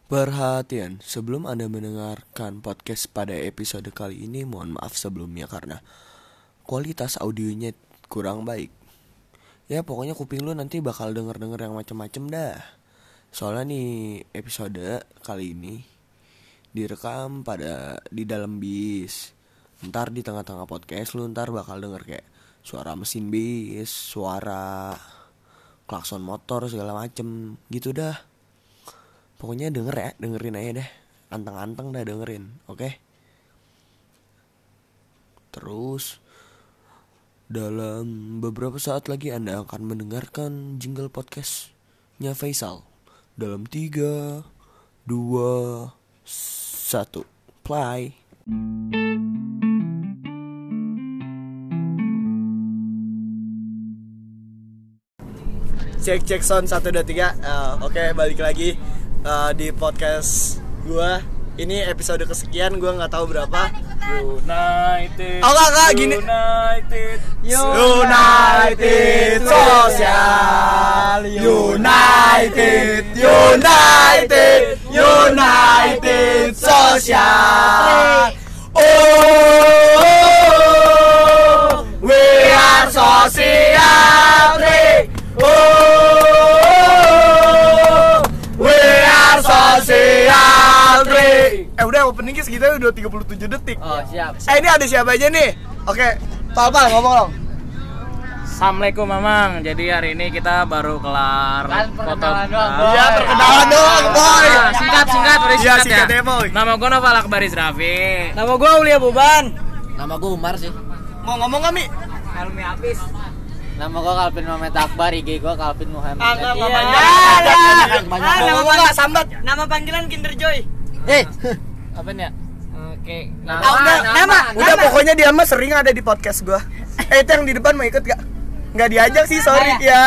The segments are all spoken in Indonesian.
Perhatian, sebelum Anda mendengarkan podcast pada episode kali ini, mohon maaf sebelumnya karena kualitas audionya kurang baik. Ya pokoknya kuping lu nanti bakal denger-denger yang macem-macem dah. Soalnya nih episode kali ini direkam di dalam bis. Ntar di tengah-tengah podcast lu ntar bakal denger kayak suara mesin bis, suara klakson motor segala macem gitu dah. Pokoknya dengerin aja deh. Anteng-anteng dah dengerin, oke? Terus dalam beberapa saat lagi Anda akan mendengarkan jingle podcastnya Faisal. Dalam 3, 2, 1, play. Cek sound 1, 2, 3. Oke, balik lagi di podcast gua. Ini episode kesekian, gua nggak tahu berapa. United. Oh enggak gini. United Sosial. United Sosial. Oh, we are Sosial. Udah openingnya segitu udah 37 detik. Oh, siap. Ini ada siapa aja nih? Oke, Pal ngomong dong. Assalamualaikum Mamang. Jadi hari ini kita baru kelar foto. Iya, perkenalan dong, boy. Singkat udah Iya, singkat ya, ya. boy. Nama gue Noval Akbaris Raffi. Nama gue Ulia Buban. Nama gue Umar sih. Mau ngomong nggak, Mi? Helmi Apis. Nama gue Kalvin Muhammad Akbar, IG gue Kalvin Muhammad. Enggak Iya. panjang. Mau nama ngomong nggak, sambat? Nama panggilan Kinder Joy. Apa nih ya? Oke. Udah pokoknya dia mah sering ada di podcast gua. Itu yang di depan mau ikut gak? Nggak diajak sih, sorry ya.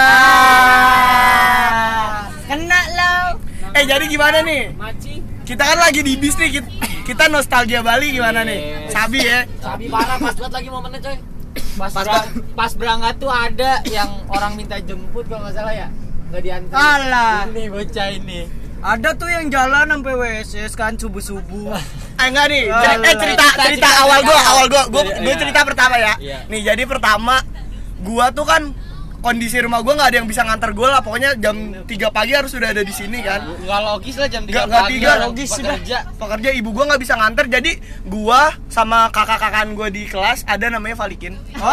Kena lo. Jadi gimana nih? Maci. Kita kan lagi di bis nih, kita nostalgia Bali gimana nih? Sabi ya. Sabi parah, pas banget lagi momennya coy. Pas berangkat tuh ada yang orang minta jemput kalau nggak salah ya. Nggak diantar. Alah. Ini bocah ini. Ada tuh yang jalan sampai WC kan subuh-subuh. Enggak nih. Cerita Cerita awal gua Iya. cerita pertama ya. Iya. Nih, jadi pertama gua tuh kan kondisi rumah gua nggak ada yang bisa nganter gua lah. Pokoknya jam 3 pagi harus sudah ada di sini kan. Nggak logis lah jam 3 Nggak pagi. 3 logis sudah. Pekerja ibu gua nggak bisa nganter, jadi gua sama kakak-kakan gua di kelas ada namanya Valikin.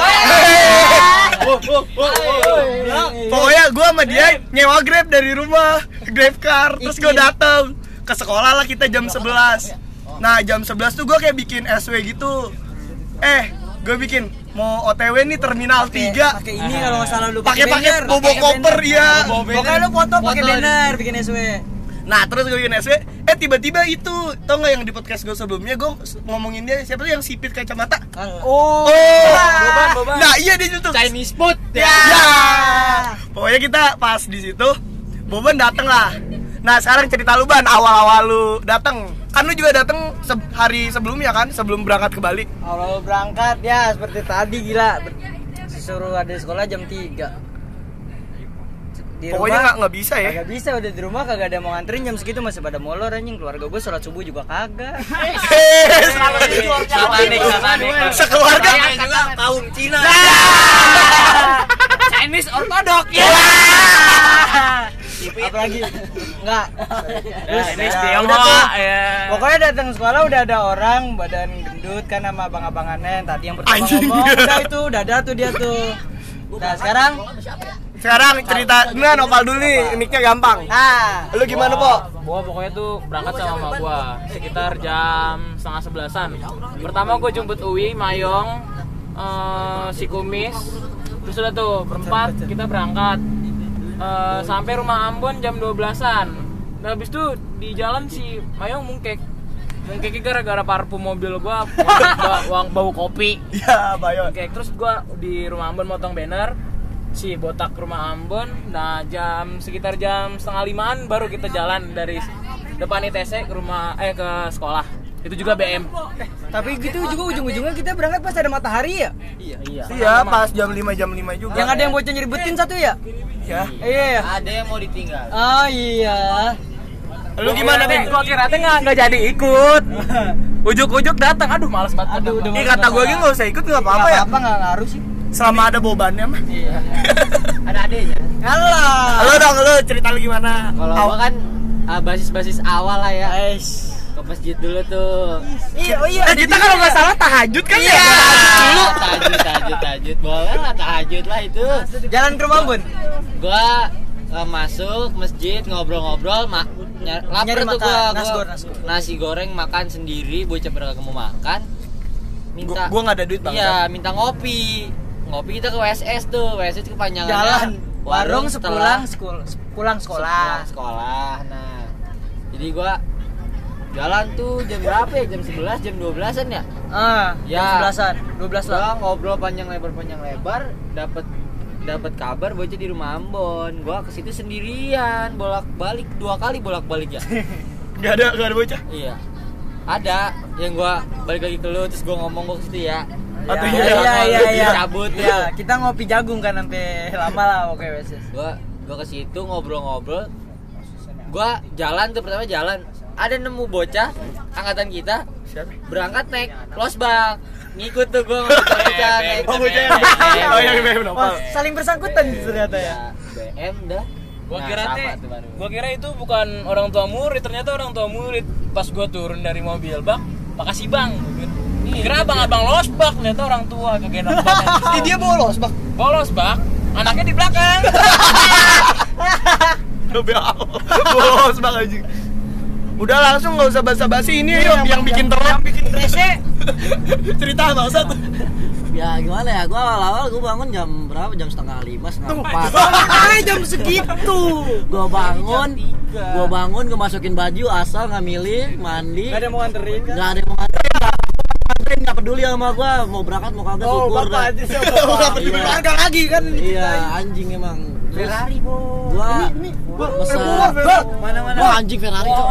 Pokoknya gua sama dia nyewa Grab dari rumah, Grab car, terus gua datang ke sekolah lah kita jam 11. Nah, jam 11 tuh gua kayak bikin SW gitu. Gua bikin mau OTW nih terminal 3. Pakai ini kalau nggak salah lu Pakai bobo koper ya. Pokoknya lu foto pakai banner bikin SW. Nah, terus gue bikin SW, tiba-tiba itu, tau gak yang di podcast gue sebelumnya, gue ngomongin dia, siapa tuh yang sipit kacamata? Oh. Boban. Nah, iya dia itu. Chinese food Ya. Pokoknya kita pas di situ, Boban dateng lah. Nah, sekarang cerita lu Ban, awal-awal lu dateng. Kan lu juga dateng hari sebelumnya kan, sebelum berangkat ke Bali. Awal berangkat ya seperti tadi gila. Disuruh ada sekolah jam 3. Di Pokoknya nggak bisa ya. Kagak bisa, udah di rumah kagak ada mau nganterin jam segitu masih pada molor anjing. Keluarga gue sholat subuh juga kagak. Satanik. Sekeluarga juga kaum Cina. Chinese ortodok ya. Apalagi enggak. Terus Ini ya, Tionghoa ya. pokoknya datang sekolah udah ada orang badan gendut kan sama abang-abangannya yang tadi yang pertama Anjing. ngomong udah ada tuh dia tuh. Nah Sekarang cerita, nah Nopal dulu nih, mic-nya gampang. Lu gimana, Po? Gua pokoknya tuh berangkat sama mama gua sekitar jam 10:30-an. Pertama gua jemput Uwi, Mayong, si Kumis. Terus udah tuh berempat kita berangkat. Sampai rumah Ambon jam 12-an. Nah, habis itu di jalan si Mayong mungkeknya gara-gara parfum mobil gua bau kopi. Iya, Bayo. Oke, terus gua di rumah Ambon motong banner si botak rumah Ambon. Nah, sekitar jam 4:30 baru kita jalan dari depan ITC ke ke sekolah. Itu juga BM. Tapi gitu juga ujung-ujungnya kita berangkat pas ada matahari ya? Iya, pas jam 5 juga. Yang ada yang bocah nyeribetin satu ya? Ya. Iya. Ada yang mau ditinggal. Oh iya. Lu gimana nih? Gua kira teh nggak jadi ikut. Ujuk-ujuk datang, aduh males banget. Ih kata gue nggak usah ikut nggak apa-apa ya. Apa nggak ngaruh sih? Selama ada bebannya mah. Iya. Ada adenya. Alah. Lu dong, lu cerita lu gimana? Kalau gua kan basis awal lah ya. Guys. Ke masjid dulu tuh. Iya. Kita kalau nggak salah tahajud kan ya. Tahajud. Boleh lah tahajud lah itu. Jalan ke rumah Bun. Gua masuk masjid ngobrol-ngobrol lapar Nyari tuh makan, gua nasgor. nasi goreng makan sendiri, bocah pada mau makan minta Gua nggak ada duit bang. iya minta ngopi kita ke WSS tuh kepanjangan Jalan. Warung setelah pulang sekolah. sekolah. Nah jadi gua jalan tuh jam berapa ya, jam 11 jam 12an ya Jam 11-an, 12 lah. gua ngobrol panjang lebar dapat kabar bocah di rumah Ambon. Gua ke situ sendirian, bolak-balik 2 kali ya. Gak ada bocah. Iya. Ada yang gua balik lagi ke lu terus gua ngomong gua ke situ ya. Iya. Cabut tuh. Iya, kita ngopi jagung kan sampai lama lah oke wes. Gua ke situ ngobrol-ngobrol. Gua jalan tuh pertama jalan. Ada nemu bocah angkatan kita. Siapa? Berangkat naik losbak. Ngikut tuh gua bocah naik. Oh bocah. Oh yang BM Saling bersangkutan ternyata ya. BM dah. Gua Nah, kira sama teh, tuh baru. gua kira itu bukan orang tua murid, ternyata orang tua murid. Pas gua turun dari mobil, Bang, makasih Bang. Kira abang-abang losbak, ternyata orang tua kegendong banget. Dia bolos bang. Bolos, Bang. Anaknya di belakang. Bolos bang aja. Udah langsung nggak usah basa-basi ini yang bikin terang, bikin rese. Cerita nggak usah tuh. Ya gimana ya, gue awal-awal gue bangun jam berapa? Jam 4:30, setengah 4. Jam segitu. Gue bangun, gue masukin baju asal nggak milih, mandi. Gak ada yang mau nganterin kan? Nggak ada yang mau nganterin, nggak peduli sama gue mau berangkat mau kagak syukur dah. Nggak peduli harga lagi kan. Iya anjing emang. Ferrari, Bo. Gua mesen mana-mana anjing Ferrari tuh.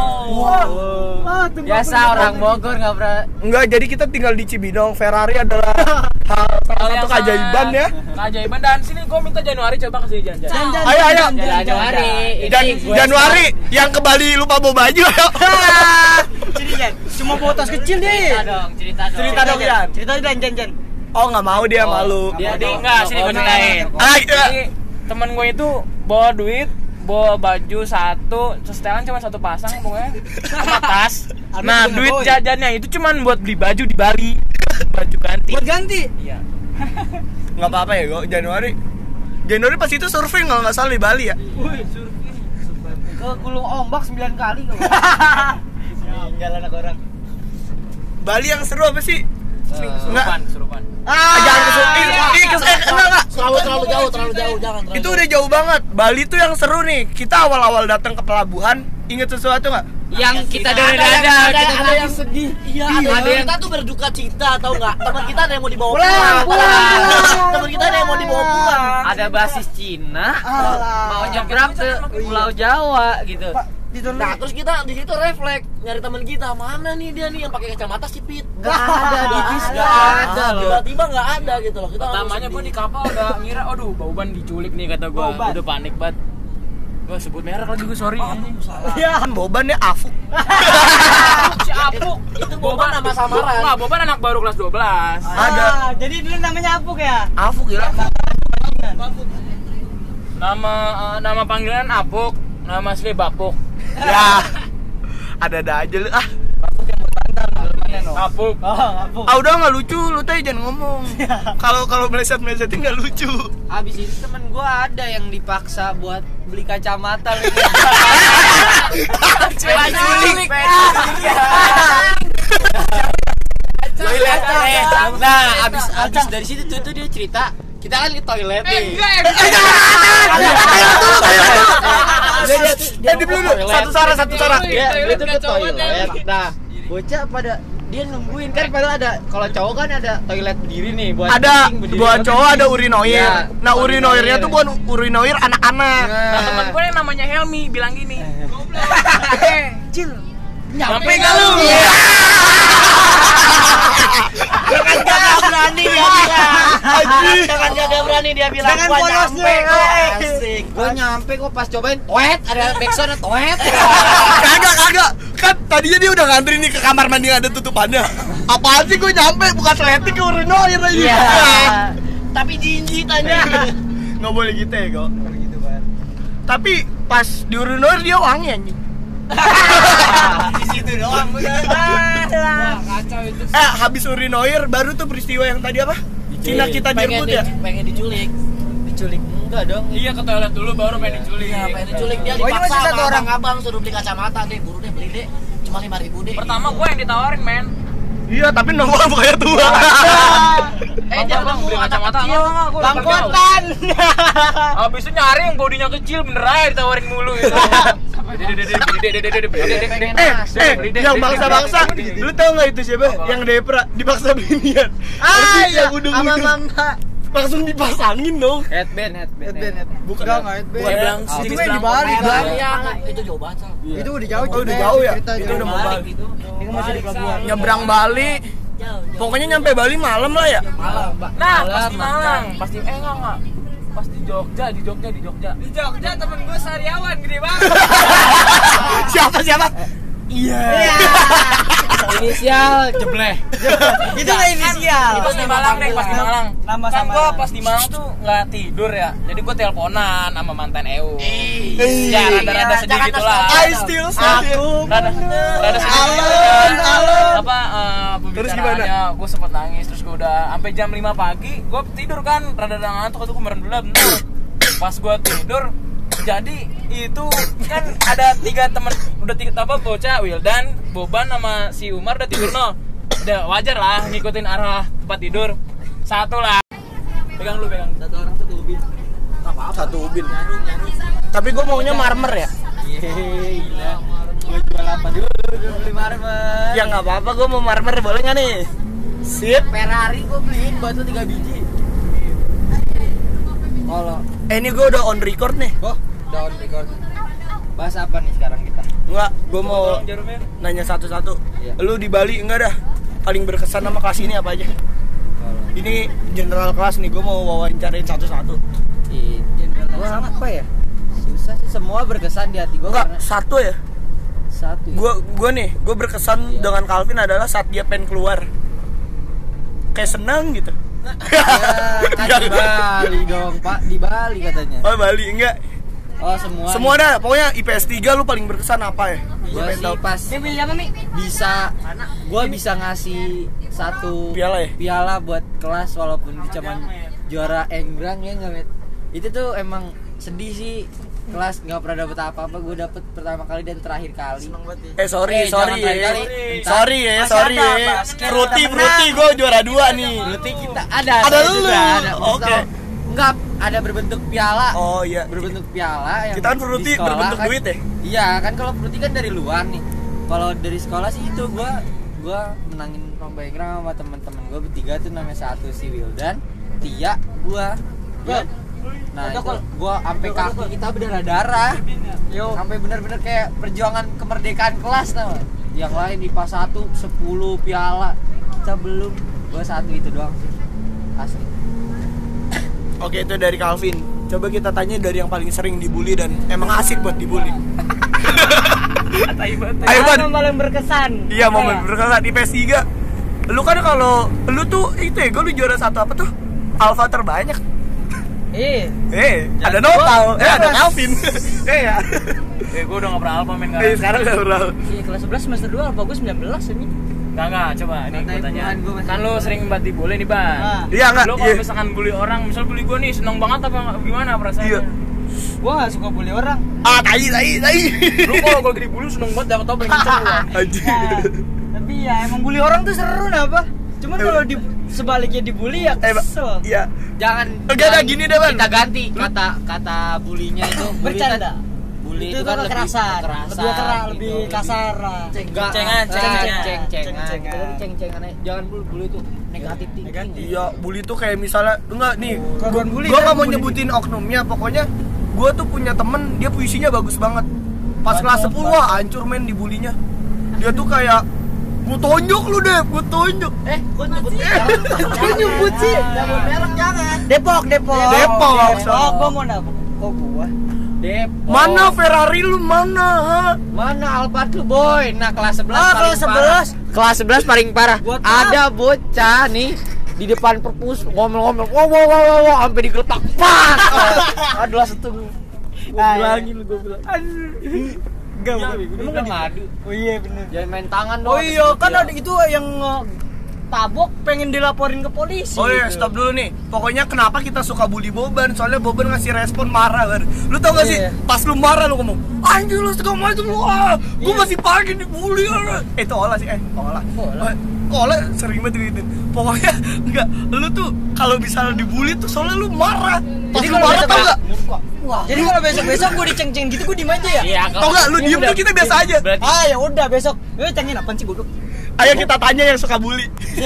Biasa orang Bogor enggak pernah. Enggak, jadi kita tinggal di Cibinong. Ferrari adalah salah satu keajaiban ya. Keajaiban. Dan sini gua minta Januari coba kasih jajan. Ayo. Januari. Januari yang ke Bali lupa bawa baju. Ayo. Jadi cuma bawa tas kecil deh. Cerita dong. Yan. Cerita Jan. Oh nggak mau dia malu. Jadi enggak, sini gua ceritain. Jadi temen gue itu bawa duit, bawa baju satu, setelan cuma satu pasang pokoknya sama tas. Nah duit jajannya itu cuma buat beli baju di Bali, baju ganti. Buat ganti. Iya. Nggak apa-apa ya kok. Januari pas itu surfing kalau nggak salah di Bali ya. Ke gulung ombak 9 kali kok. Tinggal anak orang. Bali yang seru apa sih? Serupan. Jangan enggak. Terlalu jauh, jangan. Itu udah jauh banget. Bali tuh yang seru nih. Kita awal-awal datang ke pelabuhan, inget sesuatu nggak? Yang kita dari dada ada yang sedih. Iya, ada yang kita tuh berduka cita tahu nggak? Teman kita ada yang mau dibawa pulang. Teman kita ada yang mau dibawa pulang. ada basis Cina mau nyebrang ke Pulau Jawa gitu. Nah terus kita di situ refleks nyari teman kita, mana nih dia nih yang pakai kacamata sipit? Gak ada di bis, gak ada loh. Tiba-tiba nggak ada gitu loh. Kita Pertamanya gue di kapal udah ngira, aduh Bauban diculik nih kata gue, udah panik banget. Gue sebut merek lagi gue, sorry. Iya, Boban ya Afuk. Si Apuk. Itu Boban nama samaran. Nah, Boban anak baru kelas 12. Ada. Jadi dulu namanya Apuk ya? Afuk gila. Nama panggilan Apuk, nama asli Bapuk. Ya. Ada aja lu ah. Apuk. Ah udah nggak lucu, lu teh jangan ngomong. Kalau meleset-melesetin nggak lucu. Abis itu temen gue ada yang dipaksa buat beli kacamata lagi. Culik. Nah, abis dari situ tuh dia cerita, kita kan ke toilet nih. Satu cara. Dia itu ke toilet. Nah, bocah pada dia nungguin kan, padahal ada, kalau cowok kan ada toilet berdiri nih buat Ada kencing berdiri. buat cowok ada urinoir. Iya, Nah, urinoirnya tuh buat urinoir anak-anak. Nah, temen gue yang namanya Helmi bilang gini. Nyampe enggak lu? berani dia bilang. Dengan kagak berani dia bilang. Dengan Gua polosnya, nyampe kok. hey. Asik. Gue nyampe kok pas cobain toet ada backsound toet. Kagak. Kan tadinya dia udah ngantri nih ke kamar mandi yang ada tutupannya. Apaan sih gue nyampe bukan sleting ke urinoir aja. Iya. Tapi jinjit aja. Nggak boleh gitu ya kok. Tapi pas di urinoir dia wangi anjing. Di situ doang udah. Kacau itu. Habis urinoir baru tuh peristiwa yang tadi apa? Cina kita direbut ya? Pengen diculik. Diculik enggak dong. Iya ke toilet dulu baru pengen diculik. Iya, pengen diculik dia Oh, ini dipaksa masih satu sama orang. abang suruh beli kacamata deh, buru deh beli deh. Cuma 5.000 deh. Pertama gue yang ditawarin men. Iya, tapi nongol kayak tua. Jangan bang beli kacamata enggak gue Bangkotan. Habis itu nyari yang bodinya kecil bener aja ditawarin mulu gitu. Yang bangsa-bangsa, lu tau nggak itu siapa? Yang Depra dipaksa belian. Yang udung-udung langsung dipasangin dong. Headband. Bukan Bilang Itu yang di Bali kan. Itu jauh banget, Sal. Itu udah jauh. Oh, udah jauh ya? Cerita Itu jauh. udah mau balik. Gitu. Ini kan masih di pelabuhan. Nyebrang Bali. Pokoknya nyampe Bali malam lah ya. Nah, pas di Malang, enggak. Pas di Jogja. Di Jogja temen gue sariawan gede banget. Siapa? Iya. Inisial jebleh. Itu nggak inisial. Pas di Malang nih, pas di Malang. Nama Kan sama. gue pas di Malang tuh nggak tidur ya. Jadi gue teleponan sama mantan EU. Ya rada-rada sedih gitu lah. I still say it. Rada sedih. Alon. Apa Terus pembicaraannya gue sempet nangis. Terus gue udah sampai jam 5 pagi gue tidur kan rada ngantuk atau gue merem dulu bener. Pas gue tidur jadi itu kan ada 3 temen udah 3 bocah Wildan, Boban sama si Umar udah tidur no. Udah wajar lah ngikutin arah tempat tidur. Satu lah. Pegang dulu. Satu orang satu ubin. Satu ubin. Tapi gue maunya marmer ya. Gila. Gue jual apa dulu beli marmer. Ya nggak apa-apa, gue mau marmer boleh nggak nih? Sip. Ferrari gue beliin buat lu 3 biji. Kalau Ini gue udah on record nih. udah on record. Bahas apa nih sekarang kita? Enggak, gue mau Jarumnya. nanya satu-satu. Iya. Lu di Bali enggak dah? Paling berkesan sama kelas ini apa aja? Ini general kelas nih, gue mau wawancarain satu-satu. Gua apa ya? Susah sih, semua berkesan di hati gue Enggak, karena satu ya. satu. Ya? Gue berkesan dengan Calvin adalah saat dia pengen keluar. Kayak senang gitu. Ya, kan di Bali dong, Pak. Di Bali katanya. Oh, Bali enggak. Oh, semua. Semua dah, pokoknya IPS 3 lu paling berkesan apa ya? Gue sih pas gue bisa ngasih satu Piala ya? buat kelas walaupun itu cuman juara enggrang ya nggak Met? Itu tuh emang sedih sih, kelas nggak pernah dapet apa-apa, gue dapet pertama kali dan terakhir kali. Sorry jangan ya. kali-kali. Sorry ya. Fruity gue juara 2 nih. Berarti kita ada lu. juga, ada. Oke. Enggak, ada berbentuk piala. Oh iya. Berbentuk piala yang Kita kan Fruity di sekolah berbentuk kan- duit ya? Iya, kan kalau Fruity kan dari luar nih. Kalau dari sekolah sih itu gua menangin lomba enggrang sama teman-teman gua bertiga tuh, namanya satu si Wildan, Tia, gua. Nah, itu gua sampai kaki kita berdarah-darah. Sampai bener-bener kayak perjuangan kemerdekaan kelas tau. Yang lain IPA 1 10 piala. Kita belum. Gua satu itu doang sih. Asli. Oke, itu dari Calvin. Coba kita tanya dari yang paling sering dibully dan emang asik buat dibully. Ayo Ban. Yang paling berkesan. Iya, momen berkesan di IPS 3. Lu kan kalau lu tuh itu ya, lu juara satu apa tuh? Alfa terbanyak. Ada Nopal, ada Calvin. Ya. Gue udah gak pernah alfa men kan. Sekarang udah pernah. Iya, kelas 11 semester 2 alfa gue 19 ini. Enggak, coba ini gue tanya. Kan lu sering banget dibully nih, Ban. Iya enggak? Lu kalau misalkan bully orang, misal bully gue nih seneng banget apa gimana perasaannya? Iya. Gua enggak suka bully orang. Tai. Lu kalau gue dibully seneng banget, dapat tau paling kenceng lu. Anjir. Ya, tapi ya emang bully orang tuh seru apa? Cuman kalau di sebaliknya dibully ya kesel. Iya. Jangan Enggak gini deh, Ban. kita ganti kata bulinya itu Bercanda. Bully Itu itu kan kekerasan. Lebih gitu. kasar. Enggak, ceng-cengan. Jangan bully itu negatif thinking. Iya, bully tuh kayak misalnya enggak nih. Korban bully Gua kan enggak mau bully. nyebutin oknumnya, pokoknya gua tuh punya temen, dia puisinya bagus banget. Pas kelas 10 wah hancur men dibulinya. Dia tuh kayak Gua tonjok lu deh, gua tonjok. Gua nyebut nyebut sih. Jangan merek jangan. Depok. Depok. Gua mau nabok. Kok gua? Depok. Mana Ferrari lu mana? Mana Alphard lu boy? Nah kelas 11 kelas 11. Kelas 11 paling parah. Buat Ada bocah nih di depan perpus ngomel-ngomel, wow, sampai digeletak, pas. Adalah setung. Gua bilangin, gua bilang. Enggak, emang enggak ngadu. Oh iya bener. Jangan main tangan dong. Oh iya, kan ada itu yang tabok pengen dilaporin ke polisi. Oh iya, stop dulu nih. Pokoknya kenapa kita suka bully Boban? Soalnya Boban ngasih respon marah kan. Lu tau gak sih? Pas lu marah lu ngomong, anjir lu suka macam lu. Gua masih pagi dibully. Itu olah sih, olah sering banget gitu. Pokoknya enggak, lu tuh kalau misalnya dibully tuh soalnya lu marah. Pas Jadi lu marah tau gak? Jadi kalau besok gue diceng-ceng gitu gue diem aja ya? Iya, Tau gak lu diem tuh kita biasa aja. Ya udah besok. Cengin apaan sih goblok? Ayo kita tanya yang suka bully.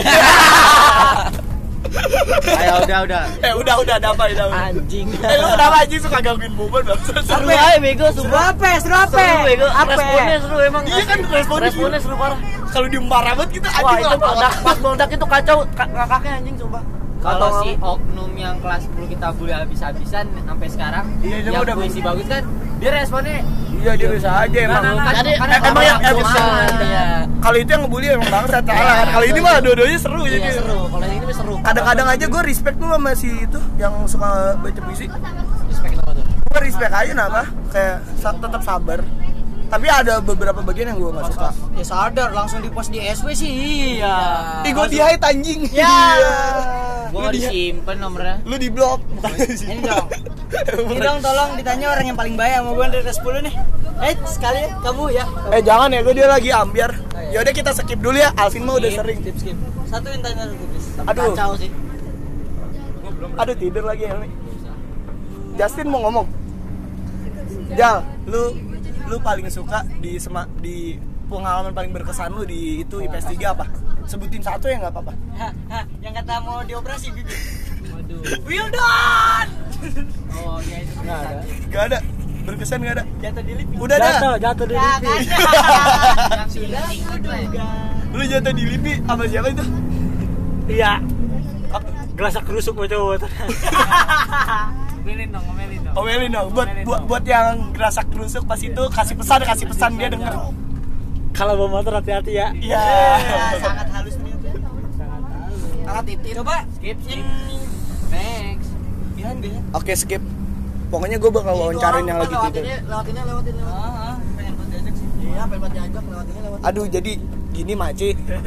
Ayo udah. Udah damai. Anjing. Lu kenapa anjing suka gangguin Boban bang? Seru aja bego, Seru apa? Seru bego. Apa? Responnya seru emang. Iya kan Responnya seru parah. Kalau diem marah banget kita Wah, anjing itu lah. pas meledak itu kacau kakaknya anjing coba. Kalau si oknum yang kelas 10 kita bully habis-habisan sampai sekarang, Iya, dia yang udah puisi bagus kan, dia responnya Iya dia bisa aja emang. Emang yang kalau itu yang ngebully emang bangsat salah. Kalau ini mah dua-duanya seru Iya jadi. seru. Kalau ini seru. Kadang-kadang aja gue respect tuh sama si itu yang suka baca puisi. Respect apa tuh? Gue respect aja nama kayak tetap sabar. Tapi ada beberapa bagian yang gue nggak suka. Ya sadar langsung di post di SW sih. Iya. Ih gue di hide anjing. Ya. gua disimpan nomornya. Lu di blok bukan di sini. Ini dong. Ini dong tolong ditanya orang yang paling baik sama gue dari kelas 10 nih. Sekali ya kamu ya. Jangan ya, gue dia lagi ambiar. Yaudah kita skip dulu ya. Alvin mah udah sering. Skip. Satu yang tanya dulu please. Aduh. Kacau sih. Aduh tidur lagi ya nih. Justin mau ngomong. Jal, lu paling suka di pengalaman paling berkesan lu di itu IPS 3 apa? Sebutin satu ya nggak apa-apa. Yang kata mau dioperasi bibir. Waduh. Wildan. Oh iya itu Gak ada. Berkesan gak ada. Jatuh di lipi. Udah dah. Jatuh di lipi. Lu jatuh di lipi sama siapa itu? Iya. Gelasak kerusuk macam. Omelin dong. Buat yang gerasak kerusuk pas itu kasih pesan dia denger. Kalau bawa motor hati-hati ya. Iya. Sangat halus nih. Sangat titit. Coba skip. Next. Oke skip. Pokoknya gue bakal wawancarin yang lagi tidur. Lewatinnya. pengen buat diajak sih. Iya, pengen buat diajak lewatinnya. Aduh jadi gini Maci.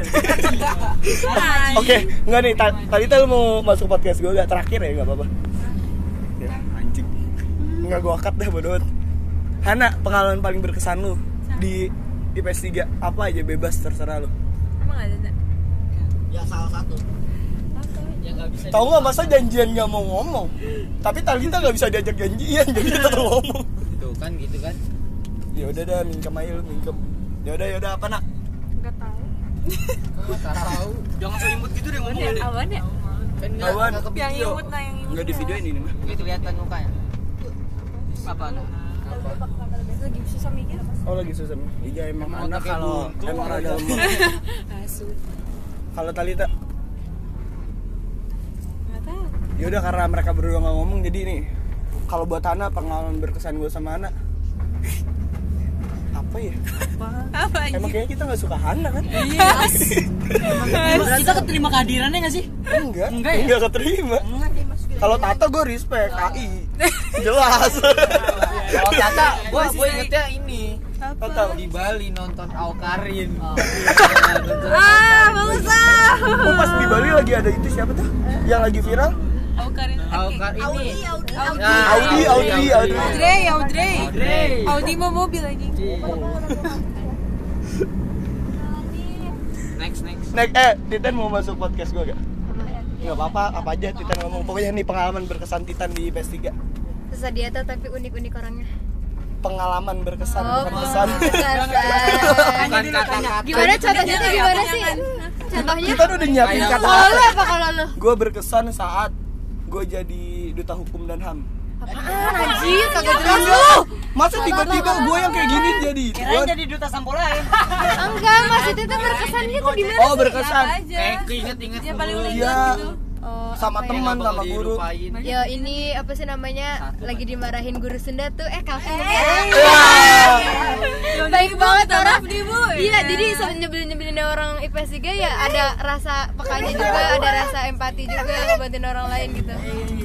Oke, enggak nih. Tadi lu mau masuk podcast gue gak terakhir ya, enggak apa-apa. Ya, anjing. Enggak gue cut dah bodoh. Hana, pengalaman paling berkesan lu di IPS 3 apa aja bebas terserah lu. Emang ada? Ya salah satu. Tahu nggak masa janjian nggak mau ngomong, tapi Talita nggak bisa diajak janjian jadi kita tuh ngomong. Tuh kan gitu kan. Ya udah dah mingkem aja lu mingkem. Ya udah apa nak? Enggak tahu. Tahu. Jangan so imut gitu deh ngomong deh. Apaan ya? Kan Kawan. Yang imut nah yang imut. Nggak di video ini nih mah. Itu kelihatan mukanya. Apaan? Lagi susah mikir apa? Oh lagi susah. Iya emang anak otaknya kalau buntu. emang ada lemah. Asu. Kalau Talita, Enggak tahu. ya udah karena mereka berdua nggak ngomong jadi nih. Kalau buat Hana pengalaman berkesan gue sama Hana apa ya? Apa Emang kayaknya kita nggak suka Hana kan? Iya. Kita keterima kehadirannya nggak sih? Enggak Enggak ya? Enggak keterima. Kalau Tata gue respect, KI jelas. Kalau Tata, gue ingetnya ini. Tata Di Bali nonton Aukarin. Bagus ah. Oh pas di Bali lagi ada itu siapa tuh? Yang lagi viral? Aukarin. Aukar ini. Audi. Audi mau mobil lagi. Next. Titan mau masuk podcast gue gak? Gak apa-apa, apa aja Titan ngomong. Pokoknya nih pengalaman berkesan Titan di IPS 3. Susah dieta tapi unik-unik orangnya. Pengalaman berkesan, Oh, berkesan. Bukan kata-kata. Gimana contohnya tuh gimana sih? Contohnya? Kita udah nyiapin Kalau lu kata-kata. apa kalau lu? Gue berkesan saat gue jadi duta hukum dan HAM. Apaan anjir? Kagak jelas lu. Masa tiba-tiba gue yang kayak gini jadi Kirain jadi duta sampo lain. Enggak, maksudnya tuh berkesannya tuh gimana Oh, sih? berkesan. Inget-inget Ya paling dulu. Iya. gitu. Oh, Sama apa ya? teman sama guru. Ya ini apa sih namanya? Lagi dimarahin guru Sunda tuh Calvin. Baik banget orang. Iya, jadi nyebelin orang IPS 3 ya ada rasa pekanya juga, ada rasa empati juga ngebantuin orang lain gitu.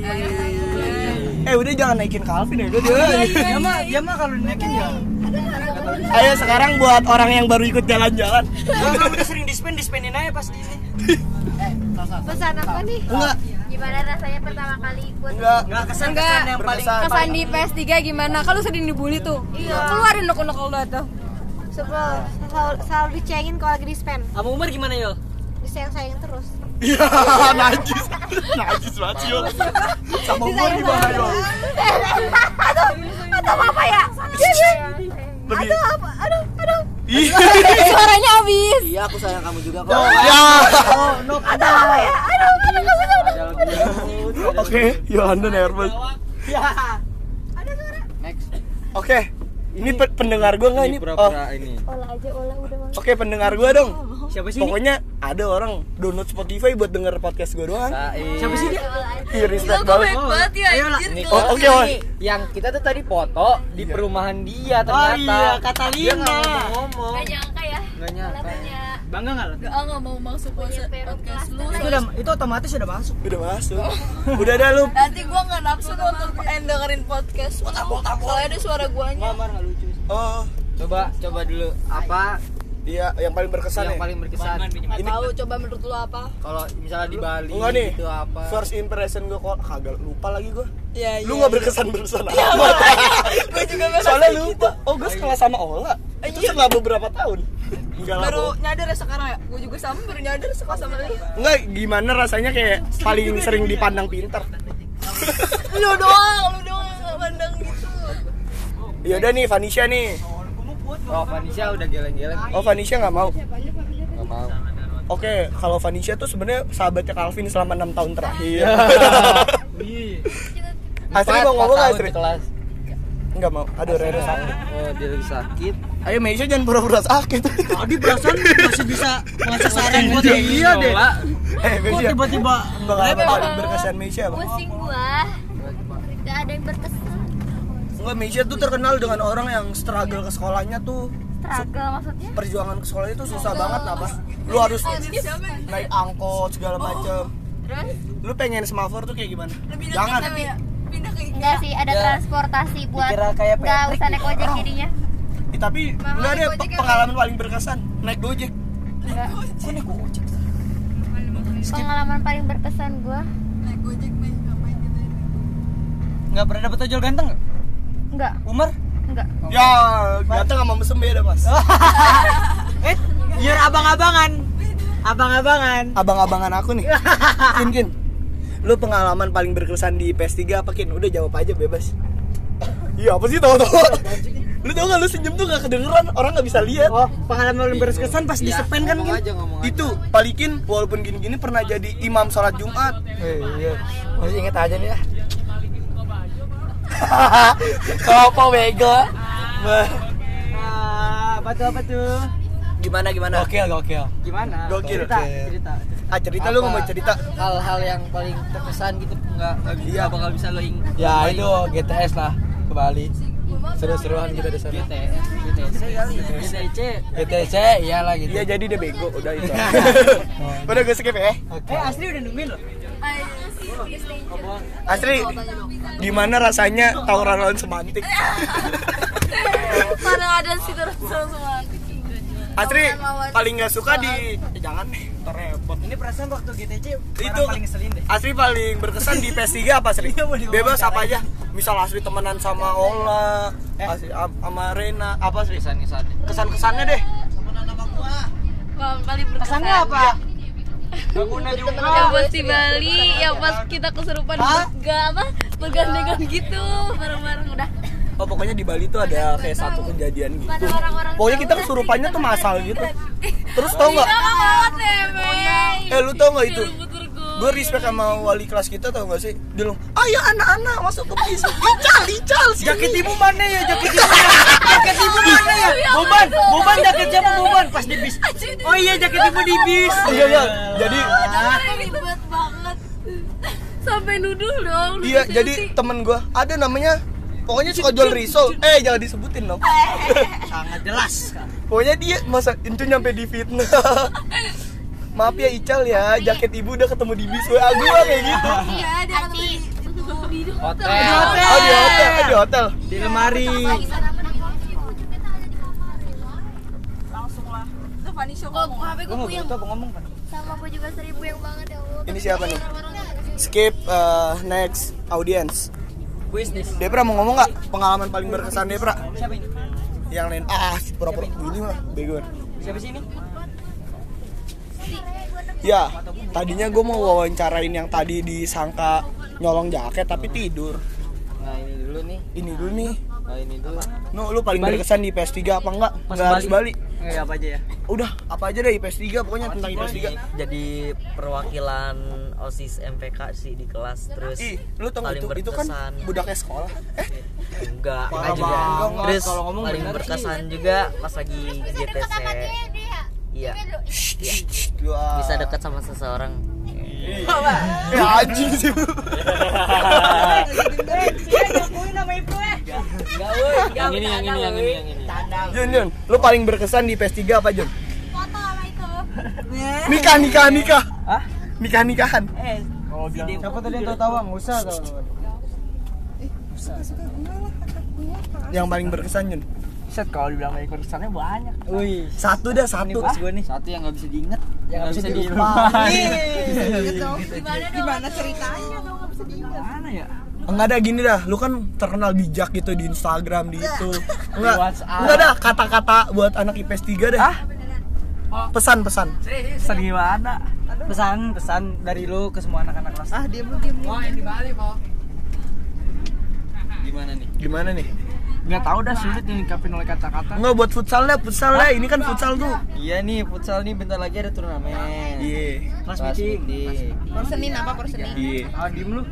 Udah jangan naikin Calvin ya gue Ya mah kalau dinaikin ya. Ayo sekarang buat orang yang baru ikut jalan-jalan. Kalau udah sering dispendenin aja pas di ini. Pesan apa nih? Enggak. Gimana rasanya pertama kali ikut? Enggak. Enggak kesan-kesan yang paling Kesan di PS 3 gimana? Kalau sering dibully tuh. Iya. Keluarin unek-unek lo tuh. Selalu dicengin kalau lagi dispen. Sama Umar gimana, Yul? Disayang-sayang terus. Iya, najis banget sih Yul. Sama umur gimana Yul? Atau apa ya? Lebih. Aduh. Ih. Suaranya habis. Iya, aku sayang kamu juga kok. Ya. Atau apa ya? Aduh. Oke, Yolanda nervous. Next. Oke. Ini pendengar gue nggak ini? Oh, ini. Olah udah masuk. oke pendengar gue dong. Siapa sih ini? Pokoknya ada orang download Spotify buat denger podcast gue doang. Siapa sih dia? Iya, respect banget. Oh, oke, Wan. Yang kita tuh tadi foto di perumahan dia ternyata. Oh iya, kata Dia Lina. nggak ngomong. Gak nyangka ya. Nggak nyangka. Bangga enggak lo? Gak mau masuk podcast lu. Itu otomatis udah masuk. Udah masuk. Udah dah lu. Nanti gua nggak nafsu tuh untuk dengerin podcast. Soalnya ada suara guanya. Mar enggak lucu. Oh, Coba dulu apa iya yang paling berkesan yang ya. paling berkesan. Nggak tahu. Coba menurut lu apa? Kalau misalnya di Bali Enggak nih. itu apa? First impression gue kok kagak lupa lagi gue. Iya. Lu nggak berkesan amat. Gue juga Soalnya lupa. Oh, gue sekelas sama Ola. Itu setelah beberapa tahun. Enggak lah. baru nyadar ya sekarang ya. Gue juga sama baru nyadar sekolah sama lu. Enggak, gimana rasanya kayak paling sering dipandang pintar. Lu doang nggak pandang gitu. Ya udah nih, Vanisha nih. Oh, Vanisha udah geleng-geleng. Oh, Vanisha nggak mau. Nggak mau. Oke, kalau Vanisha tuh sebenarnya sahabatnya Calvin selama 6 tahun terakhir. Asri mau ngomong nggak, Asri? Di kelas. Enggak mau. Aduh, Rere sakit. Oh, dia lagi sakit. Ayo, Meisha jangan pura-pura sakit. Tadi perasaan masih bisa ngasih saran buat dia deh. Kok Meisha. tiba-tiba Pengalaman paling berkesan Meisha apa? Pusing gua. Gak ada yang berkesan. Enggak, Meisha tuh terkenal dengan orang yang struggle ke sekolahnya tuh. Struggle maksudnya? Perjuangan ke sekolahnya tuh susah banget apa? Lu harus naik angkot segala macem. Terus? Lu pengen semafor tuh kayak gimana? Jangan. Enggak sih, ada transportasi buat Dikira kayak enggak Patrick. usah naik ojek jadinya. Tapi enggak ada pengalaman paling berkesan naik Gojek. Enggak. Pengalaman paling berkesan gua Enggak pernah dapet ojol ganteng enggak? enggak, Umar? enggak. Ya, ganteng sama mesem beda, Mas. Biar abang-abangan. Abang-abangan. Abang-abangan aku nih. Kin. Lu pengalaman paling berkesan di PS3 apa, Kin? Udah jawab aja bebas. Iya, apa sih tahu-tahu? Lu tau gak lu senyum tuh gak kedengeran, orang gak bisa lihat. Oh, pengalaman paling berkesan pas di sepen kan Ngomong Kin? aja, ngomong aja. Itu Palikin walaupun gini-gini pernah jadi imam sholat Jumat. Iya. Masih inget aja nih ya. Apa bego? Apa tuh? Gimana? Gokil. Gimana? Gokil. Cerita. Cerita lu ngomong cerita. Hal-hal yang paling terkesan gitu nggak bakal bisa lo ingat. Ya itu GTS lah ke Bali. Seru-seruan kita di sana. GTC kali. GTC iyalah gitu. Iya, jadi dia bego, udah itu. Udah gue skip ya. Asli udah nungguin loh. Asri, gimana rasanya tawuran lawan semantik? Mana ada sih terus semua. Asri paling nggak suka di jangan nih, terrepot. Ini perasaan waktu GTC Itu paling ngeselin deh. Asri paling berkesan di PS3 apa, Asri? Bebas apa aja. Misal Asri temenan sama Ola, Asri sama Rena, apa Asri? Kesan-kesannya deh. Paling berkesan. Kesannya apa? Yang pas di Bali, yang pas kita kesurupan bergandengan gitu bareng-bareng udah. Oh, pokoknya di Bali tuh ada kayak satu kejadian gitu. Pokoknya kita kesurupannya tuh masal gitu. Terus tau nggak? Lu tau nggak itu? gue respect sama wali kelas kita, tau gak sih? Dia bilang, ayo anak-anak masuk ke bis. Ical Jaket ibu mana ya? Jaket ibu mana ya? Boban jaket siapa Boban pas di bis? Oh iya, jaket ibu di bis. Iya. Jadi Ribet banget. Sampai nuduh dong. iya, jadi temen gue ada namanya, pokoknya suka jual risol. Jangan disebutin dong. Sangat jelas. Pokoknya dia masa itu nyampe di fitnah. Maaf ya Ical ya, jaket ibu udah ketemu di bis WA gua kayak gitu. Iya, dia kan di Hotel. Di hotel. Di lemari. Kok HP gue puyeng. ngomong kan? Sama gue juga 1000 yang banget ya Allah. Ini siapa nih? Skip next audience. Bisnis. Depra mau ngomong nggak pengalaman paling berkesan Depra? Siapa ini? Yang lain pura-pura ini mah bego. Siapa sih ini? Ya, tadinya gue mau wawancarain yang tadi disangka nyolong jaket tapi tidur. Nah ini dulu nih. Ini dulu nih. Nah ini dulu. Lu paling berkesan di PS3 apa enggak? Enggak harus Bali. Apa aja ya? Udah, apa aja deh IPS 3 pokoknya tentang IPS 3. Jadi perwakilan OSIS MPK sih di kelas, terus Lu tau paling itu kan berkesan. budaknya sekolah. Enggak, Parah juga. banget. Terus Kalau ngomong paling bener berkesan juga pas lagi GTC. Iya. Bisa dekat sama seseorang. Ya anjing sih. Yang ini. Jun, lu paling berkesan di PS 3 apa, Jun? Foto sama itu. Nikah. Hah? Nikah-nikahan. Siapa tadi yang tahu enggak usah tahu. Yang paling berkesan, Jun. Set kalau dibilang dari kesannya banyak. Wih. Satu. Gue nih. Satu yang nggak bisa diinget. Yang nggak bisa dilupain. Gimana ceritanya kalau nggak bisa diingat? Mana ya? Enggak ada gini dah, lu kan terkenal bijak gitu di Instagram di itu. Enggak WhatsApp. ada kata-kata buat anak IPS 3 deh. Pesan. Pesan gimana? Pesan dari lu ke semua anak-anak kelas. Diam. Gimana nih? Nggak tahu dah, sulit diungkapin oleh kata-kata. Enggak buat futsal dah. Ini kan futsal tuh. Iya nih futsal nih bentar lagi ada turnamen. Iya. Kelas meeting. Persenin apa persenin? Iya. Diem lu.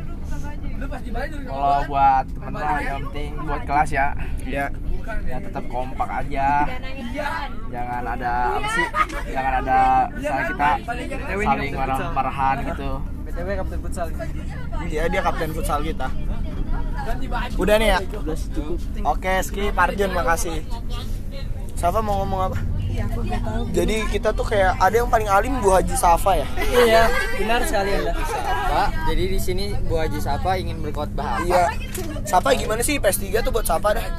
Kalau buat temen-temen yang penting buat kelas ya. Ya. Ya tetap kompak aja. Jangan ada apa sih? Jangan ada misalnya kita saling marah-marahan gitu. BTW kapten futsal. Iya, dia kapten futsal kita. Udah nih ya? Oke, skip Arjun, makasih. Safa mau ngomong apa? Iya, aku nggak tahu. Jadi kita tuh kayak ada yang paling alim Bu Haji Safa ya? Iya, benar sekali Anda. Pak, jadi di sini Bu Haji Safa ingin berkhotbah. Iya. Safa gimana sih PS 3 tuh buat Safa dah?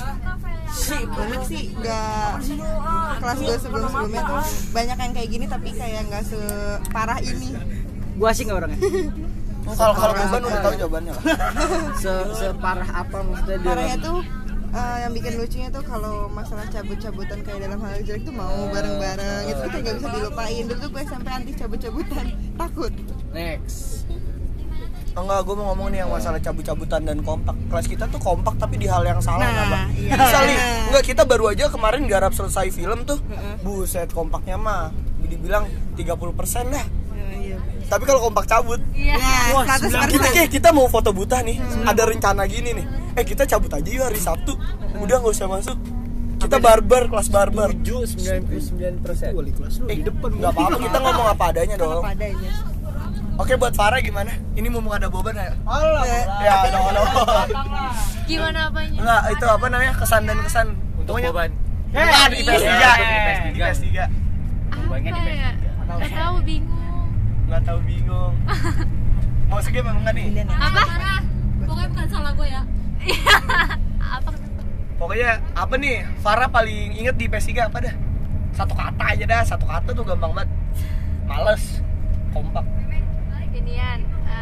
Banyak sih, nggak kelas gue sebelumnya tuh banyak yang kayak gini tapi kayak nggak separah ini. Gua asik nggak orangnya? Kalau Boban udah tahu jawabannya lah. Separah apa maksudnya dia? Parahnya tuh yang bikin lucunya tuh kalau masalah cabut-cabutan kayak dalam hal jelek tuh mau bareng-bareng gitu tuh kayak nggak bisa dilupain. Dulu tuh gue sampai anti cabut-cabutan, takut. Next. Enggak, gue mau ngomong nih yang masalah cabut-cabutan dan kompak. Kelas kita tuh kompak tapi di hal yang salah, Nah, kenapa? iya. Misalnya, enggak, kita baru aja kemarin garap selesai film tuh. Buset, kompaknya mah dibilang 30% dah. Iya. Tapi kalau kompak cabut, Nah, 100%. kita mau foto buta nih, ada rencana gini nih. Kita cabut aja yuk hari Sabtu. Udah nggak usah masuk. Kita barbar, kelas barbar. 99%. Wali kelas lu di depan. Nggak apa-apa, kita ngomong apa adanya dong. Apa adanya. Oke, buat Farah gimana? Ini mumpung ada Boban ya? Ya, no. Gimana apanya? Enggak, itu apa namanya? Kesan dan kesan. Untuk Pokoknya- Boban. Bukan, IPS 3. IPS 3. Apa ya? Nggak tahu, bingung. Nggak tahu, bingung. Mau skip emang nggak nih? Apa? Pokoknya bukan salah gue ya. Apa? Pokoknya apa nih? Farah paling inget di IPS 3 apa dah? Satu kata aja dah, satu kata tuh gampang banget. Males, kompak. Inian,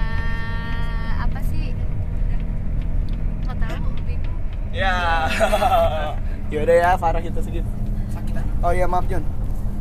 apa sih? Nggak tahu, bingung. Ya. Yaudah ya, Farah kita skip. Oh iya, maaf John.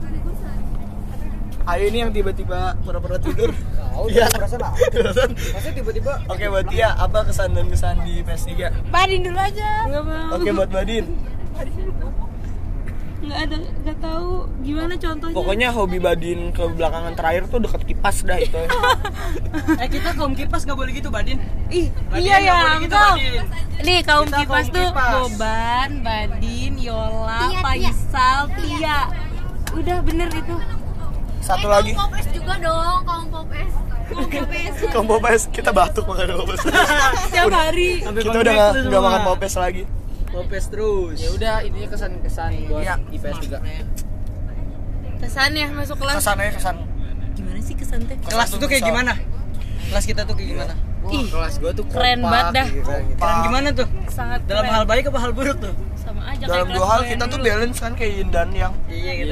Ayo ini yang tiba-tiba pura-pura tidur. Iya. Perasaan. Masa tiba-tiba Oke, buat dia apa kesan dan kesan di PS3? Badin dulu aja. Oke, buat Badin. nggak tahu gimana contohnya. Pokoknya hobi Badin ke belakangan terakhir tuh deket kipas dah itu. Kita kaum kipas nggak boleh gitu, Badin. Iya ya, engkau. Nih kaum Kita kipas kaum tuh kipas. Boban, Badin, Yola, Tia. Faisal, Tia. Udah bener itu. Satu lagi. Popes juga dong, kaum popes. Kaum popes, kita batuk makan popes. Setiap hari. Kita udah nggak makan popes lagi. Popes terus. Ya udah, intinya kesan-kesan buat IPS juga. Kesan ya masuk kelas. Kesan. Gimana sih kesan teh? Kelas itu kayak gimana? Kelas kita tuh kayak gimana? Ih, Kelas gua tuh keren banget dah. Keren gimana tuh? Sangat Dalam keren. hal baik apa hal buruk tuh? Sama aja Dalam kayak dua kelas hal gue kita yang tuh dulu. balance kan kayak Yin dan Yang. Iya, kita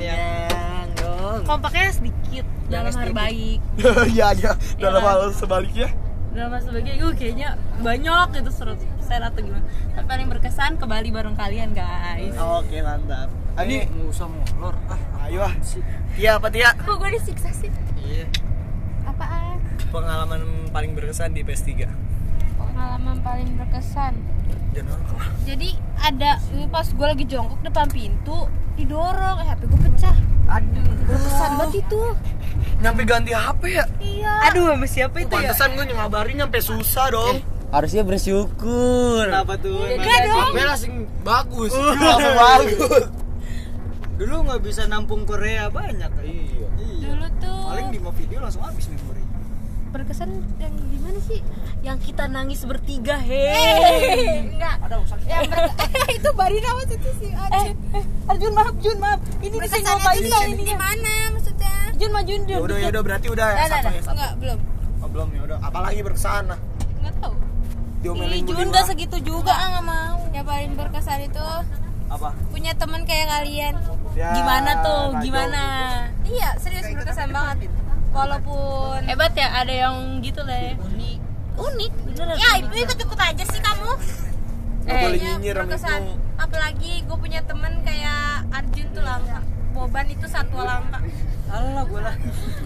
yang Kompaknya sedikit dalam hal baik. Iya aja. Dalam Iya. hal sebaliknya. Dalam hal sebagai kayaknya banyak itu 100% atau gimana. Tapi paling berkesan ke Bali bareng kalian guys. Oke, mantap. Ini nggak usah molor. ayo ah. Tia apa Tia? Kok gue disiksa sih? Iya. Apaan? Pengalaman paling berkesan di PS3. Pengalaman paling berkesan. Jangan. Jadi ada pas gue lagi jongkok depan pintu didorong, HP gue pecah. Aduh. Berkesan banget itu. Nyampe ganti HP ya? Iya. Aduh, sama siapa itu ya? Pantesan gue ngabarin nyampe susah dong. Harusnya bersyukur. Kenapa tuh? Enggak dong. Gue langsung bagus. Bagus. Dulu nggak bisa nampung Korea banyak. Iya. Dulu tuh Paling 5 video langsung habis memori. berkesan yang gimana sih? Yang kita nangis bertiga, hei. Enggak. Ada usaha. Itu Barina maksudnya sih. Arjun maaf. Ini bisa nyobain dong ini. Di mana maksudnya? Jun majuin Jun. Ya udah berarti udah ya satu ya satu. Enggak, belum. Oh, belum ya udah. Apalagi berkesan nah. Enggak tahu. Diomelin Ih, Jun Budiman. enggak segitu juga, enggak mau. Yang paling berkesan itu Apa? punya teman kayak kalian. Ya, Gimana tuh? Kak Gimana? Iya, serius berkesan banget. Walaupun hebat ya, ada yang gitu deh. Unik, beneran. Ya, itu ikut aja sih kamu. Nggak boleh Iya, nyinyir sama berkesan. itu. Apalagi gue punya temen kayak Arjun tuh langka. Boban itu satwa langka. Alah, gue lah.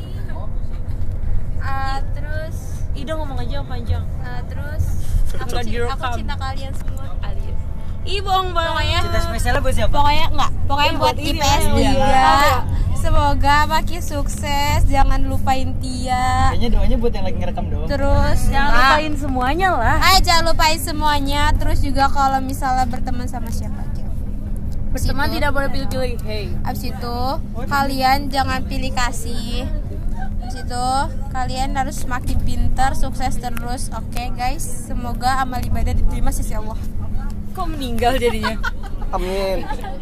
Terus Ida ngomong aja yang panjang. Terus aku cinta kalian semua. Kalian. Ih, bohong banget. Cinta spesialnya buat siapa? Pokoknya buat IPS juga. Semoga makin sukses, jangan lupain Tia. Kayaknya doanya buat yang lagi ngerekam doang. Terus jangan lupain semuanya lah. Jangan lupain semuanya. Terus juga kalau misalnya berteman sama siapa aja. Berteman tidak boleh pilih-pilih. Hey. Abis itu kalian jangan pilih kasih. Abis itu kalian harus semakin pintar, sukses terus. Oke, guys. Semoga amal ibadah diterima sisi Allah. Kok meninggal jadinya? Amin.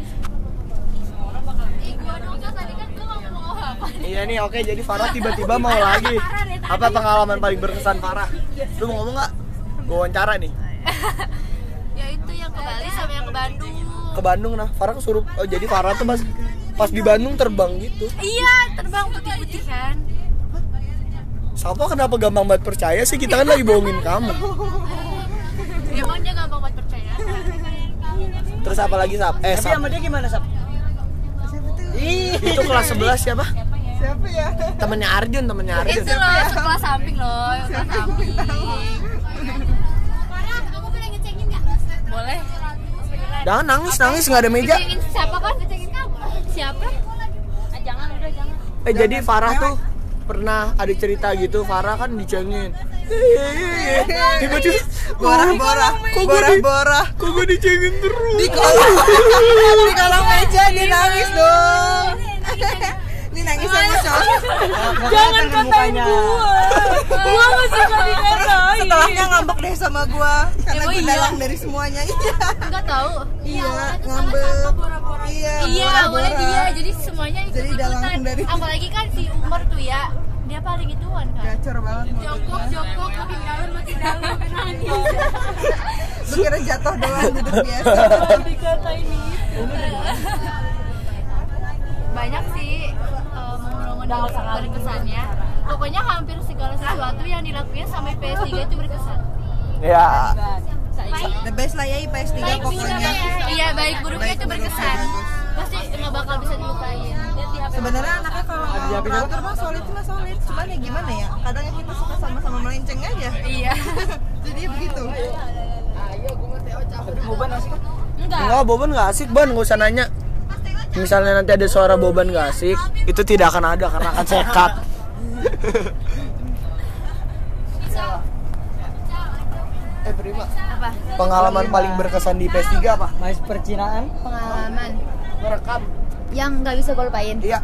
Iya nih, oke, jadi Farah tiba-tiba mau lagi. Apa pengalaman paling berkesan Farah? Lu mau ngomong nggak? Gue wawancara nih. Ya itu yang ke Bali sama yang ke Bandung. Ke Bandung nah, Farah kesurup. Oh, jadi Farah tuh pas di Bandung terbang gitu. Iya, terbang putih-putih kan. Sapa kenapa gampang banget percaya sih? Kita kan lagi bohongin kamu. Emang dia gampang banget percaya. Terus apa lagi Sap? Tapi Sap. sama dia gimana, Sap? Siapa tuh? Itu kelas 11 siapa? Siapa ya? Temennya Arjun. Itu loh, sekolah samping loh, sekolah samping. Farah, kamu boleh ngecengin nggak? Boleh. Jangan nangis nggak ada meja. Ngecengin siapa kan? Ngecengin kamu. Siapa? Jangan, udah jangan. Jadi Farah tuh pernah ada cerita gitu, Farah kan dicengin. Tiba-tiba Borah. Kok gue dicengin terus? Di kolong meja dia nangis dong. Ini nangis sama cowok. Jangan katain gua nggak suka dikatain. Setelahnya ngambek deh sama gua karena Emang gue iya? dalang dari semuanya. Iya. Enggak tahu. Iya, ngambek. Iya, Iya, Bora-Bora. boleh dia. Jadi semuanya Jadi dalang ikut-ikutan. dari- Apalagi kan si Umar tuh ya, dia paling ituan kan. Gacor banget. Jongkok makin dalam nangis. Lu kira jatuh doang duduk biasa. Dikatain itu. Banyak sih momen-momen berkesannya. Pokoknya hampir segala sesuatu yang dilakuin sampai PS3 itu berkesan. Ya, The best lah ya IPS 3 pokoknya. Iya, baik buruknya itu berkesan. Pasti nggak bakal bisa dilupain. Sebenarnya anaknya kalau operator mah solid. Cuman ya gimana ya? Kadang kita suka sama-sama melenceng aja. Iya. Jadi begitu. Boban asik kan? Enggak. enggak Boban nggak asik Ban, nggak usah nanya. misalnya nanti ada suara Boban gak asik, itu tidak akan ada karena akan saya cut. Prima. Apa? Pengalaman paling berkesan di PS3 apa? Mais percinaan. Pengalaman Merekam. yang nggak bisa gue lupain. Iya.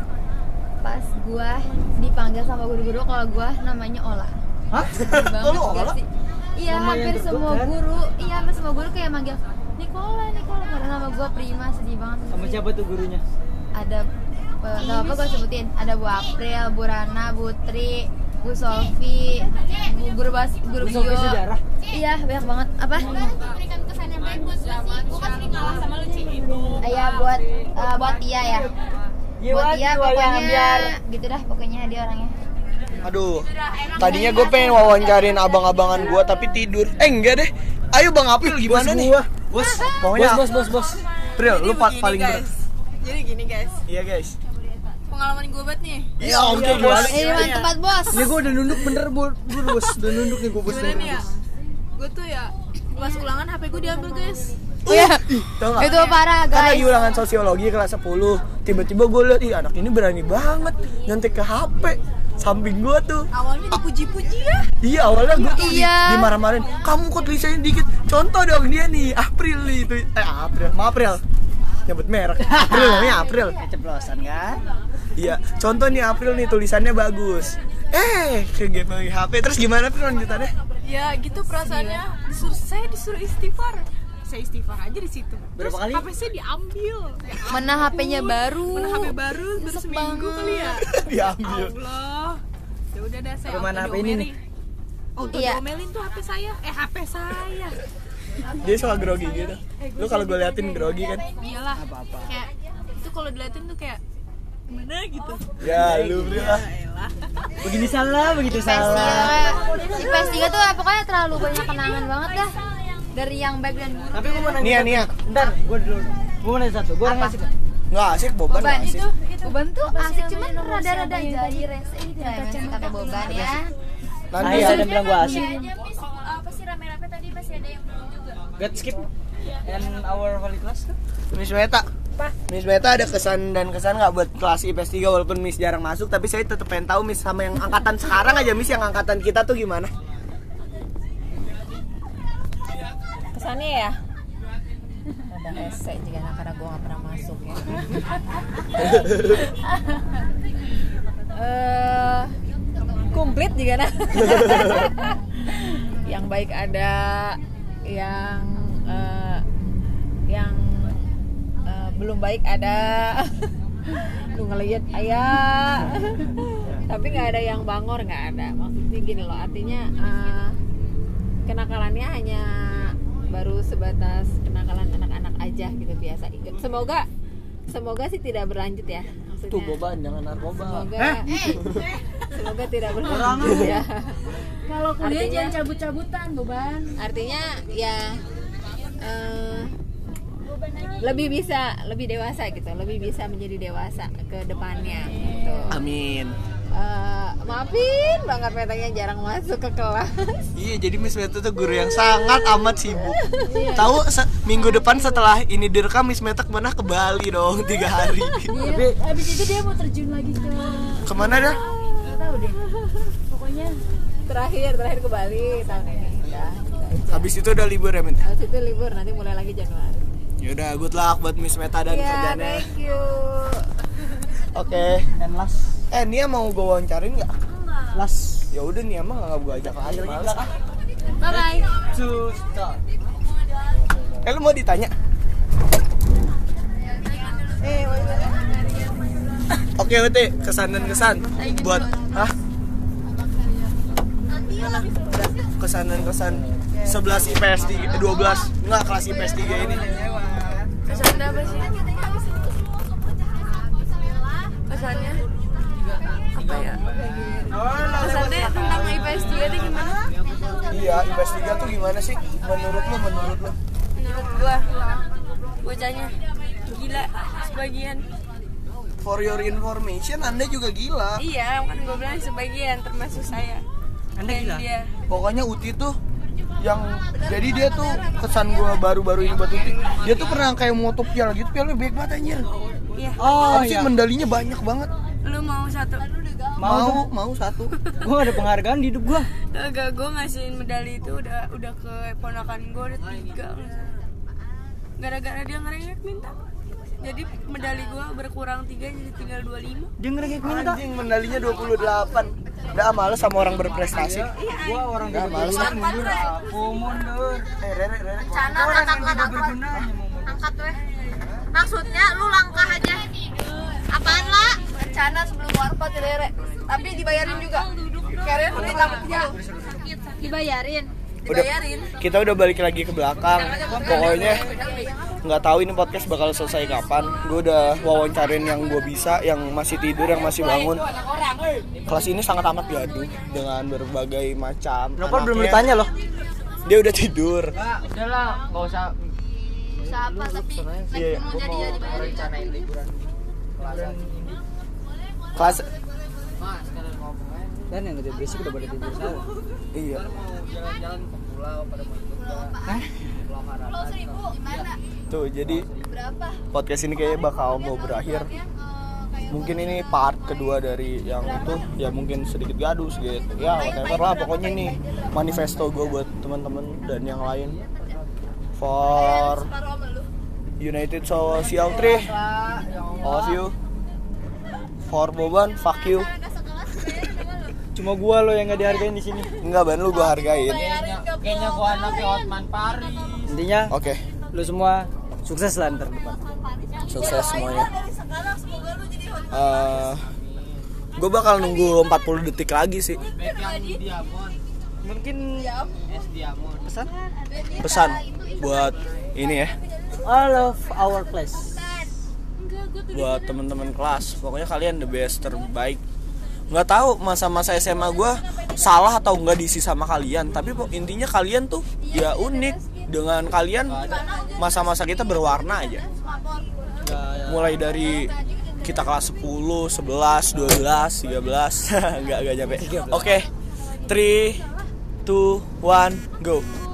Pas gue dipanggil sama guru-guru kalau gue namanya Ola. Hah? Banget Lu gak Ola? sih? Iya, hampir semua guru, hampir semua guru kayak manggil Nikola, karena nama gue Prima, sedih banget. Sama siapa tuh gurunya? Ada nggak apa gue sebutin, ada Bu April, Bu Rana, Bu Tri, Bu Solvi, guru bio. Sejarah. Iya, banyak banget. Apa? Memberikan kesan yang baik buat gue sih. Gue kan sering kalah sama lu, Ci. Iya, buat Tia ya. Buat Tia pokoknya gitu dah, pokoknya dia orangnya. Aduh, tadinya gue pengen wawancarin abang-abangan gue tapi tidur. Enggak deh. Ayo Bang April gimana nih? Bos. Pokoknya Bos. April, lu paling Jadi gini guys, Iya guys. pengalaman gue banget nih. Iya oke gimana? Ini tempat bos. Ini gue udah nunduk bener bos, udah nunduk nih gue bos. Gimana nih ya? Gue tuh ya pas ulangan HP gue diambil guys. Iya. Tau gak? Itu parah Kan lagi guys. ulangan sosiologi kelas 10. Tiba-tiba gue liat, ih anak ini berani banget nyontek ke HP. Samping gue tuh. Awalnya dipuji-puji ya. Iya awalnya gue tuh Iya. dimarah-marahin. Kamu kok tulisannya dikit. Contoh dong dia nih April nih itu. April. Nyebut merek. April namanya April. Keceplosan kan? Iya. Contoh nih April nih tulisannya bagus. Ke game HP terus gimana April lanjutannya? Ya gitu perasaannya. Saya disuruh istighfar. Saya istighfar aja di situ. Berapa kali? HP saya diambil. Mana HP-nya baru. Mana HP baru seminggu kali ya. Diambil. Allah. Ya udah dah saya Mana HP ini nih? Iya. Diomelin tuh HP saya. HP saya. Dia suka grogi gitu. Lu kalau gue liatin grogi kan? Iyalah. Kayak itu kalau diliatin tuh kayak gimana gitu. Ya lu April lah. Begitu salah. Si PS3 tuh pokoknya terlalu banyak kenangan banget dah. Dari yang baik dan buruk. Tapi gue mau nanya. Nia. Bentar, gue dulu. Gue mau nanya satu. Gue orang asik. Nggak asik Boban nggak asik. Boban tuh asik cuman rada-rada jadi rese gitu ya. Kata Boban ya. Nanti Ayo ya. ada bilang gue asik. Apa sih rame-rame tadi masih ada yang belum juga. Get skip. And our wali kelas kan? Miss Meta ada kesan dan kesan nggak buat kelas IPS 3 walaupun Miss jarang masuk tapi saya tetap pengen tahu Miss sama yang angkatan sekarang aja Miss yang angkatan kita tuh gimana? Kesannya ya ada hese juga karena gue nggak pernah masuk ya. Komplit juga nah. Yang baik ada, yang belum baik ada. Lu ngeliat ayah. Tapi nggak ada yang bangor, nggak ada. Maksudnya gini loh, artinya kenakalannya hanya baru sebatas kenakalan anak-anak aja gitu biasa. Semoga sih tidak berlanjut ya. Maksudnya, Tuh Boban jangan narkoba. Semoga tidak berlanjut ya. Kalau kuliah jangan cabut-cabutan, Boban. Artinya ya lebih dewasa gitu, lebih bisa menjadi dewasa ke depannya gitu. Amin. Maafin banget Metanya jarang masuk ke kelas. Iya, jadi Miss Meta tuh guru yang sangat amat sibuk. Tahu minggu depan setelah ini direkam Miss Meta kemana? Ke Bali dong 3 hari. Tapi habis itu dia mau terjun lagi ke Kemana dah? nggak tahu deh. Pokoknya Terakhir ke Bali tahun ini. Udah. Habis itu udah libur ya, Min? Habis itu libur, nanti mulai lagi Januari. Yaudah, good luck buat Miss Meta dan kerjanya. Thank you. Oke. And last. Nia mau gue wawancarin nggak? Last. Ya udah Nia mah nggak gue ajak lagi. Males. bye bye. To start. Lu mau ditanya? Oke, Wete, kesan dan kesan buat kesan dan kesan 11 IPS 3, 12 enggak kelas IPS 3 ini. Kesannya apa sih? Kesannya apa ya? Kesannya tentang IPS 3 itu gimana? Iya, IPS 3 tuh gimana sih menurut lu? Menurut gua bocahnya gila sebagian. For your information, Anda juga gila. Iya, kan gua bilang sebagian termasuk saya. Anda gila? Dia. Pokoknya Uti tuh yang jadi dia tuh kesan gua baru-baru ini buat Uti. Dia tuh pernah kayak moto piala gitu, pialanya baik banget anjir. Iya. Apa sih medalinya banyak banget. Lu mau satu? Mau satu. Gue ada penghargaan di hidup gue. Enggak, gue ngasihin medali itu udah ke ponakan gue udah 3. Gara-gara dia ngerengek minta. Jadi medali gue berkurang 3 jadi tinggal 25. Dia ngerengek minta. Anjing medalinya 28. Udah males sama orang berprestasi. Gua orang Udah males. mundur. Aku mundur. Rere. Rencana angkat weh. Maksudnya lu langkah aja. Apaan lah? Rencana sebelum warpat ya Rere. Tapi dibayarin juga. Keren udah dapat dibayarin. Kita udah balik lagi ke belakang. Pokoknya nggak tahu ini podcast bakal selesai kapan. Gue udah wawancarin yang gue bisa, yang masih tidur, yang masih bangun. Kelas ini sangat amat gaduh dengan berbagai macam. Kenapa belum ditanya loh? Dia udah tidur. Udahlah, nggak usah. Usaha apa tapi Iya. mau jadi dibayarin. Rencanain liburan kelasan ini. Kelas. Dan yang udah berisik udah pada tidur semua. Iya. Mau jalan-jalan ke pulau pada mau juga. Pulau Harapan. Gimana? Tuh jadi Berapa? podcast ini kayaknya bakal mau berakhir. Mungkin ini part kedua dari yang itu, ya mungkin sedikit gaduh sedikit. Ya whatever lah, pokoknya nih manifesto gue buat teman-teman dan yang lain. For United Social 3, all of you. For Boban, fuck you. Cuma gua lo yang nggak dihargain di sini. Enggak, ban lu gua hargain. Kayaknya gua anaknya Hotman Paris. Intinya, Oke, lo semua sukses lah ntar depan. sukses semuanya. Gue bakal nunggu 40 detik lagi sih. Baik yang Diamond. Mungkin Es Diamond. pesan Pesan buat ini ya, all of our place. buat teman-teman kelas. Pokoknya kalian the best, terbaik. Nggak tahu masa-masa SMA gue salah atau nggak diisi sama kalian, tapi intinya kalian tuh ya unik. Dengan kalian masa-masa kita berwarna aja. Mulai dari kita kelas 10, 11, 12, 13 nggak nyampe. Oke, 3, 2, 1, go.